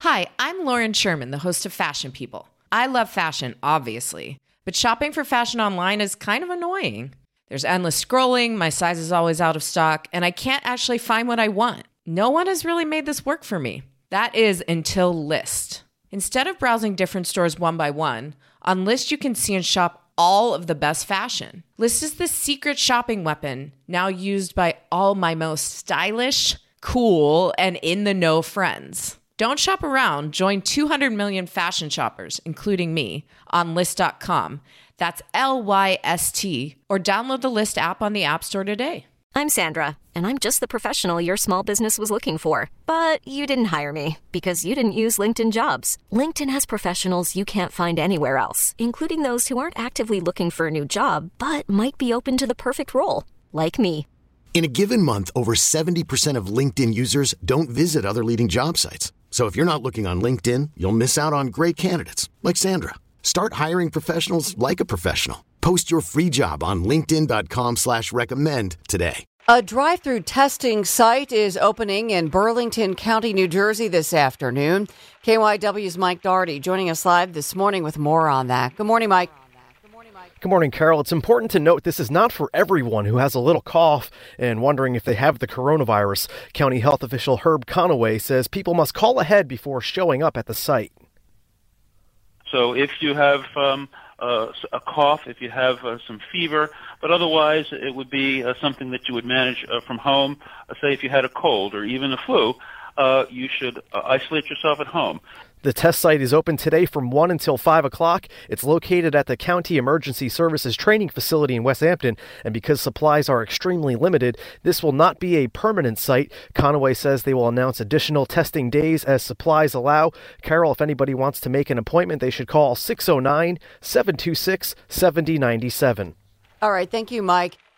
Hi, I'm Lauren Sherman, the host of Fashion People. I love fashion, obviously, but shopping for fashion online is kind of annoying. There's endless scrolling, my size is always out of stock, and I can't actually find what I want. No one has really made this work for me. That is until Lyst. Instead of browsing different stores one by one, on Lyst you can see and shop all of the best fashion. Lyst is the secret shopping weapon now used by all my most stylish, cool, and in-the-know friends. Don't shop around. Join 200 million fashion shoppers, including me, on Lyst.com. That's Lyst, or download the Lyst app on the App Store today. I'm Sandra, and I'm just the professional your small business was looking for. But you didn't hire me because you didn't use LinkedIn Jobs. LinkedIn has professionals you can't find anywhere else, including those who aren't actively looking for a new job, but might be open to the perfect role, like me. In a given month, over 70% of LinkedIn users don't visit other leading job sites. So if you're not looking on LinkedIn, you'll miss out on great candidates like Sandra. Start hiring professionals like a professional. Post your free job on linkedin.com/recommend today. A drive-through testing site is opening in Burlington County, New Jersey this afternoon. KYW's Mike Daugherty joining us live this morning with more on that. Good morning, Mike. Good morning, Carol. It's important to note this is not for everyone who has a little cough and wondering if they have the coronavirus. County health official Herb Conaway says people must call ahead before showing up at the site. So if you have a cough, if you have some fever, but otherwise it would be something that you would manage from home. Say if you had a cold or even a flu, you should isolate yourself at home. The test site is open today from 1 until 5 o'clock. It's located at the County Emergency Services Training Facility in West Hampton, and because supplies are extremely limited, this will not be a permanent site. Conaway says they will announce additional testing days as supplies allow. Carol, if anybody wants to make an appointment, they should call 609-726-7097. All right, thank you, Mike.